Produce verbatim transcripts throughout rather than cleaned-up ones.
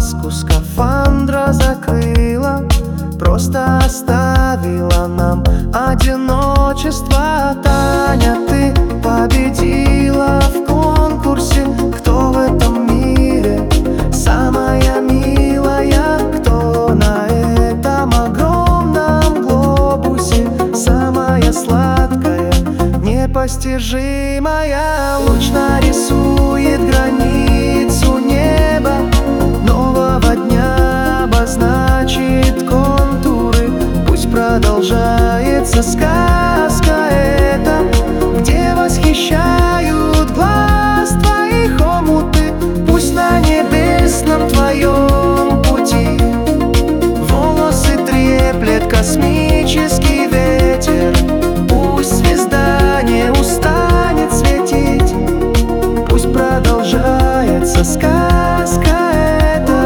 маску скафандра закрыла, просто оставила нам одиночество. Таня, ты победила в конкурсе «Кто в этом мире самая милая?» Кто на этом огромном глобусе самая сладкая, непостижимая? Луч нарисует границу неба, нового дня обозначит контуры. Пусть продолжается сказка эта, где восхищают глаз твоих омуты. Пусть на небесном твоем пути волосы треплет космический ветер. Пусть звезда не устанет светить, пусть продолжается сказка эта.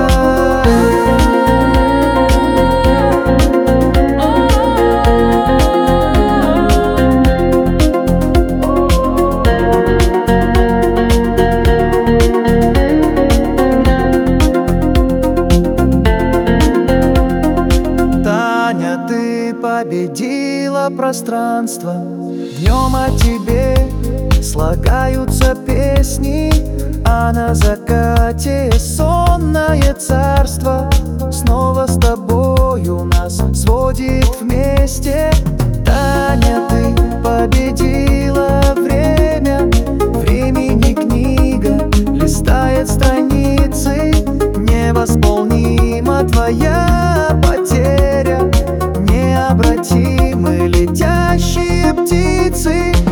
Таня, ты победила пространство. Днем о тебе слагаются песни, а на закате сонное царство снова с тобою нас сводит вместе. Таня, ты победила время, времени книга листает страницы. Невосполнима твоя потеря, необратимы летящие птицы.